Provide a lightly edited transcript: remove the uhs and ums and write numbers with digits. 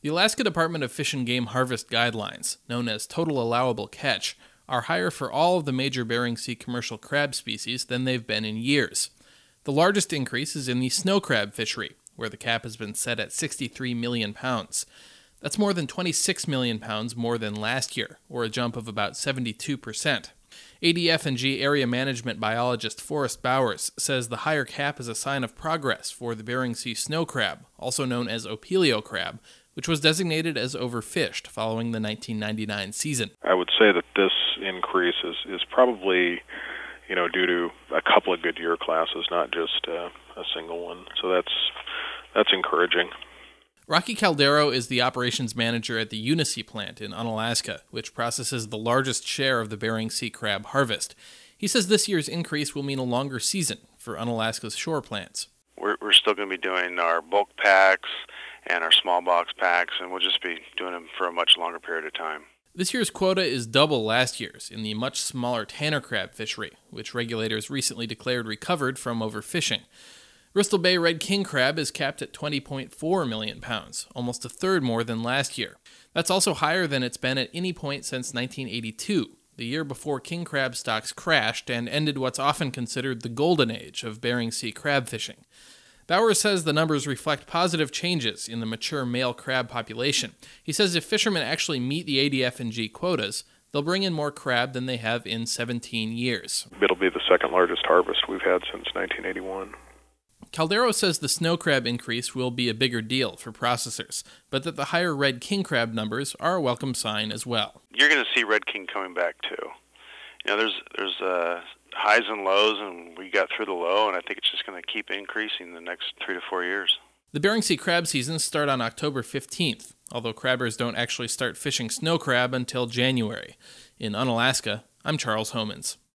The Alaska Department of Fish and Game Harvest guidelines, known as Total Allowable Catch, are higher for all of the major Bering Sea commercial crab species than they've been in years. The largest increase is in the snow crab fishery, where the cap has been set at 63 million pounds. That's more than 26 million pounds more than last year, or a jump of about 72%. ADF&G area management biologist Forrest Bowers says the higher cap is a sign of progress for the Bering Sea snow crab, also known as opilio crab, which was designated as overfished following the 1999 season. I would say that this increase is probably, due to a couple of good year classes, not just a single one. So that's encouraging. Rocky Caldero is the operations manager at the Unisea plant in Unalaska, which processes the largest share of the Bering Sea crab harvest. He says this year's increase will mean a longer season for Unalaska's shore plants. We're still going to be doing our bulk packs and our small box packs, and we'll just be doing them for a much longer period of time. This year's quota is double last year's in the much smaller Tanner crab fishery, which regulators recently declared recovered from overfishing. Bristol Bay red king crab is capped at 20.4 million pounds, almost a third more than last year. That's also higher than it's been at any point since 1982, the year before king crab stocks crashed and ended what's often considered the golden age of Bering Sea crab fishing. Bowers says the numbers reflect positive changes in the mature male crab population. He says if fishermen actually meet the ADF&G quotas, they'll bring in more crab than they have in 17 years. It'll be the second largest harvest we've had since 1981. Caldero says the snow crab increase will be a bigger deal for processors, but that the higher red king crab numbers are a welcome sign as well. You're going to see red king coming back too. There's highs and lows, and we got through the low, and I think it's just going to keep increasing the next 3 to 4 years. The Bering Sea crab seasons start on October 15th, although crabbers don't actually start fishing snow crab until January. In Unalaska, I'm Charles Homans.